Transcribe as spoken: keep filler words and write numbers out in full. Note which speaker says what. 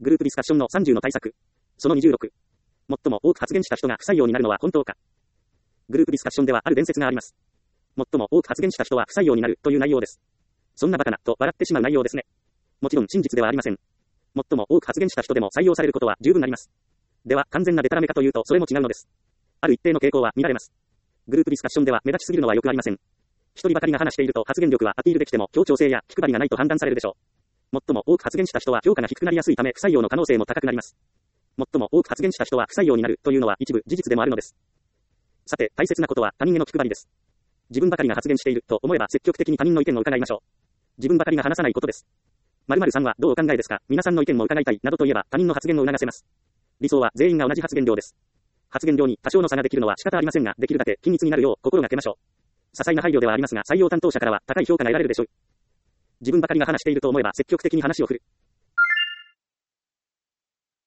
Speaker 1: グループディスカッションのさんじゅうの対策。そのにじゅうろく。最も多く発言した人が不採用になるのは本当か。グループディスカッションではある伝説があります。最も多く発言した人は不採用になるという内容です。そんなバカなと笑ってしまう内容ですね。もちろん真実ではありません。最も多く発言した人でも採用されることは十分あります。では完全なデタラメかというとそれも違うのです。ある一定の傾向は見られます。グループディスカッションでは目立ちすぎるのはよくありません。一人ばかりが話していると発言力はアピールできても協調性や気配りがないと判断されるでしょう。最も多く発言した人は評価が低くなりやすいため不採用の可能性も高くなります。最も多く発言した人は不採用になるというのは一部事実でもあるのです。さて大切なことは他人への気配りです。自分ばかりが発言していると思えば積極的に他人の意見を伺いましょう。自分ばかりが話さないことです。〇〇さんはどうお考えですか、皆さんの意見も伺いたいなどと言えば他人の発言を促せます。理想は全員が同じ発言量です。発言量に多少の差ができるのは仕方ありませんが、できるだけ均一になるよう心がけましょう。些細な配慮ではありますが採用担当者からは高い評価が得られるでしょう。自分ばかりが話していると思えば積極的に話を振る。